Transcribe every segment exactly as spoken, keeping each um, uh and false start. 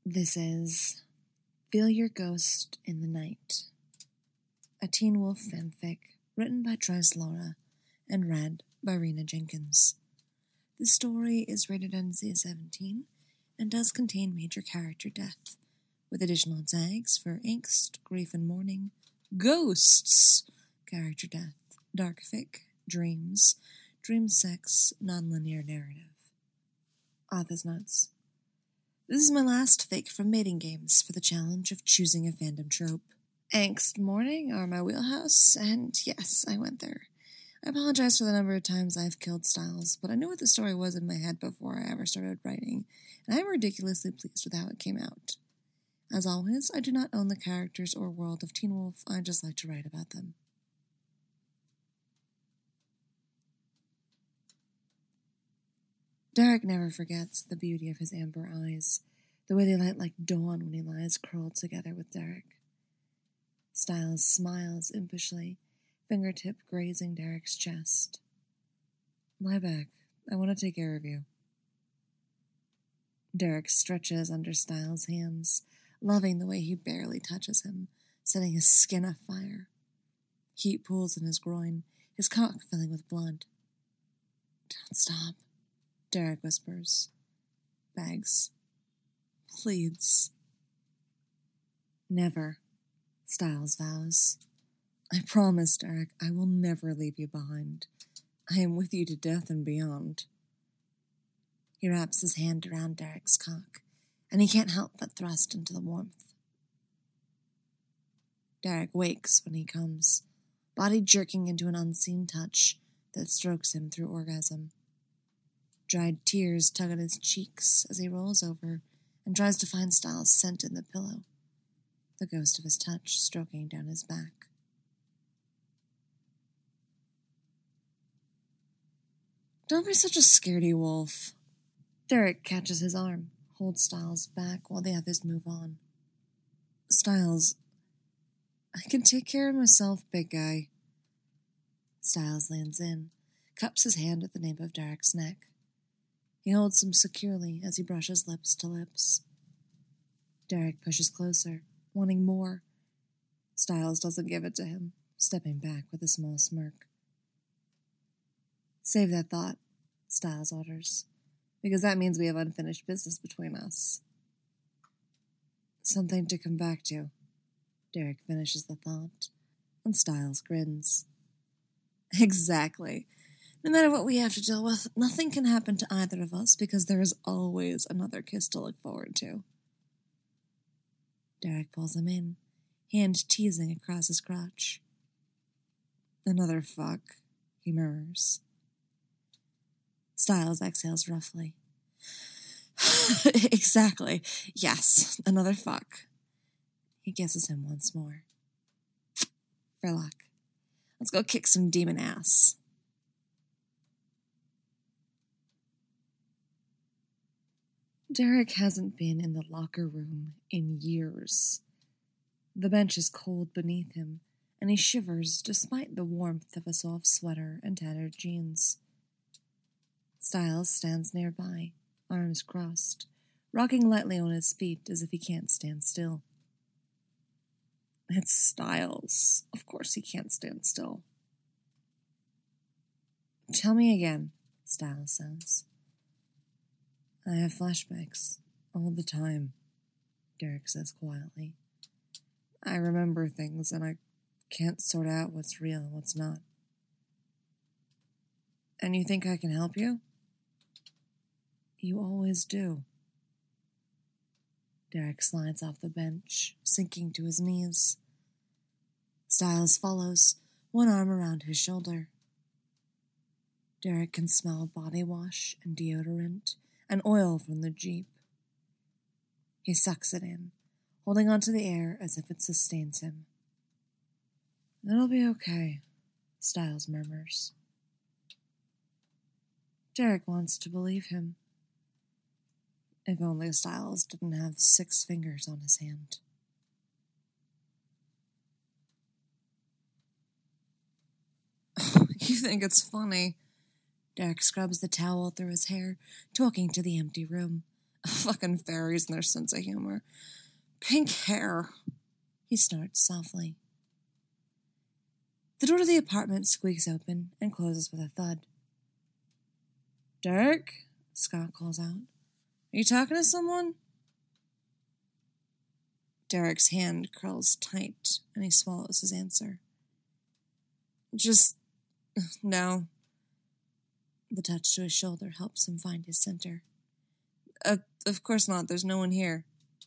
This is Feel Your Ghost in the Night, a Teen Wolf fanfic written by Trice Laura and read by Rena Jenkins. The story is rated N C seventeen and does contain major character death, with additional tags for angst, grief and mourning, ghosts, character death, dark fic, dreams, dream sex, nonlinear narrative. Author's notes. This is my last fic from Mating Games for the challenge of choosing a fandom trope. Angst, mourning are my wheelhouse, and yes, I went there. I apologize for the number of times I've killed Styles, but I knew what the story was in my head before I ever started writing, and I am ridiculously pleased with how it came out. As always, I do not own the characters or world of Teen Wolf, I just like to write about them. Derek never forgets the beauty of his amber eyes, the way they light like dawn when he lies curled together with Derek. Styles smiles impishly, fingertip grazing Derek's chest. Lie back. I want to take care of you. Derek stretches under Styles' hands, loving the way he barely touches him, setting his skin afire. Heat pools in his groin, his cock filling with blood. Don't stop, Derek whispers. Begs. Pleads. Never, Styles vows. I promise, Derek, I will never leave you behind. I am with you to death and beyond. He wraps his hand around Derek's cock, and he can't help but thrust into the warmth. Derek wakes when he comes, body jerking into an unseen touch that strokes him through orgasm. Dried tears tug at his cheeks as he rolls over and tries to find Styles' scent in the pillow, the ghost of his touch stroking down his back. Don't be such a scaredy wolf. Derek catches his arm, holds Styles back while the others move on. Styles, I can take care of myself, big guy. Styles leans in, cups his hand at the nape of Derek's neck. He holds him securely as he brushes lips to lips. Derek pushes closer, wanting more. Styles doesn't give it to him, stepping back with a small smirk. Save that thought, Styles orders, because that means we have unfinished business between us. Something to come back to. Derek finishes the thought, and Styles grins. Exactly. No matter what we have to deal with, nothing can happen to either of us because there is always another kiss to look forward to. Derek pulls him in, hand teasing across his crotch. Another fuck, he murmurs. Styles exhales roughly. Exactly. Yes, another fuck. He kisses him once more. For luck. Let's go kick some demon ass. Derek hasn't been in the locker room in years. The bench is cold beneath him, and he shivers despite the warmth of a soft sweater and tattered jeans. Styles stands nearby, arms crossed, rocking lightly on his feet as if he can't stand still. It's Styles. Of course he can't stand still. Tell me again, Styles says. I have flashbacks all the time, Derek says quietly. I remember things and I can't sort out what's real and what's not. And you think I can help you? You always do. Derek slides off the bench, sinking to his knees. Styles follows, one arm around his shoulder. Derek can smell body wash and deodorant and oil from the Jeep. He sucks it in, holding onto the air as if it sustains him. It'll be okay, Styles murmurs. Derek wants to believe him. If only Styles didn't have six fingers on his hand. You think it's funny? Derek scrubs the towel through his hair, talking to the empty room. Fucking fairies and their sense of humor. Pink hair. He snorts softly. The door to the apartment squeaks open and closes with a thud. Derek? Scott calls out. Are you talking to someone? Derek's hand curls tight and he swallows his answer. Just... no. The touch to his shoulder helps him find his center. Uh, of course not. There's no one here.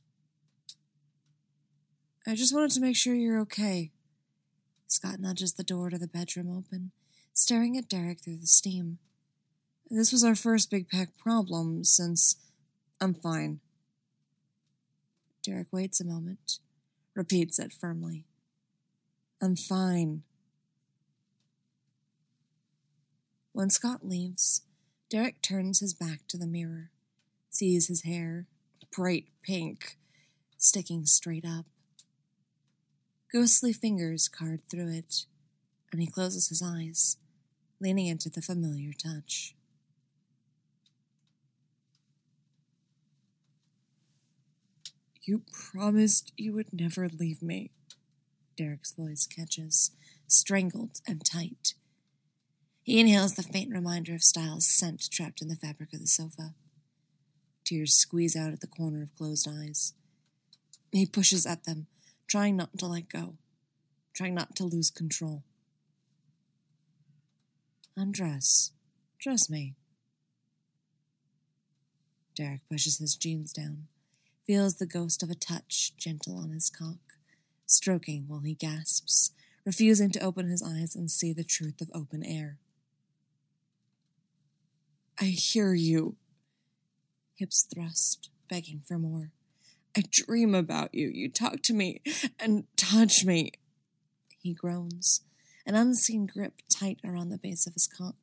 I just wanted to make sure you're okay. Scott nudges the door to the bedroom open, staring at Derek through the steam. This was our first big pack problem since... I'm fine. Derek waits a moment, repeats it firmly. I'm fine. When Scott leaves, Derek turns his back to the mirror, sees his hair, bright pink, sticking straight up. Ghostly fingers card through it, and he closes his eyes, leaning into the familiar touch. You promised you would never leave me. Derek's voice catches, strangled and tight. He inhales the faint reminder of Styles' scent trapped in the fabric of the sofa. Tears squeeze out at the corner of closed eyes. He pushes at them, trying not to let go, trying not to lose control. Undress. Dress me. Derek pushes his jeans down, feels the ghost of a touch gentle on his cock, stroking while he gasps, refusing to open his eyes and see the truth of open air. I hear you. Hips thrust, begging for more. I dream about you. You talk to me and touch me. He groans, an unseen grip tight around the base of his cock.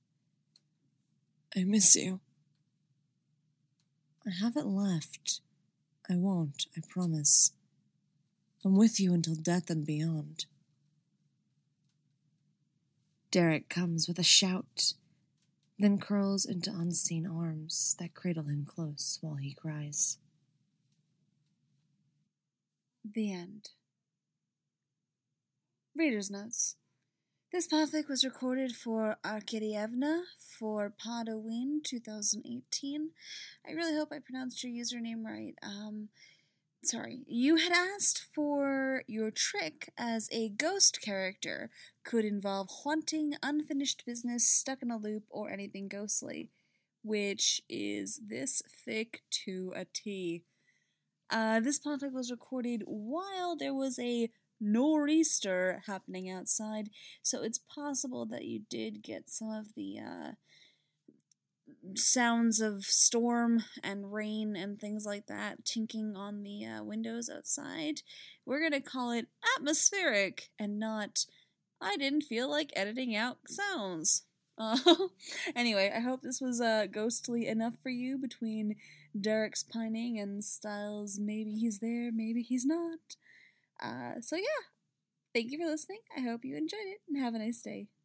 I miss you. I haven't left. I won't, I promise. I'm with you until death and beyond. Derek comes with a shout, then curls into unseen arms that cradle him close while he cries. The end. Reader's Notes. This podfic was recorded for Arkadievna for Podoween twenty eighteen. I really hope I pronounced your username right. Um, sorry. You had asked for your trick as a ghost character could involve haunting, unfinished business, stuck in a loop, or anything ghostly, which is this fic to a T. Uh, this podfic was recorded while there was a nor'easter happening outside, so it's possible that you did get some of the uh, sounds of storm and rain and things like that tinking on the uh, windows outside. We're gonna call it atmospheric and not, I didn't feel like editing out sounds. Uh, anyway, I hope this was uh, ghostly enough for you between Derek's pining and Styles' maybe he's there, maybe he's not. Uh, so yeah, thank you for listening. I hope you enjoyed it, and have a nice day.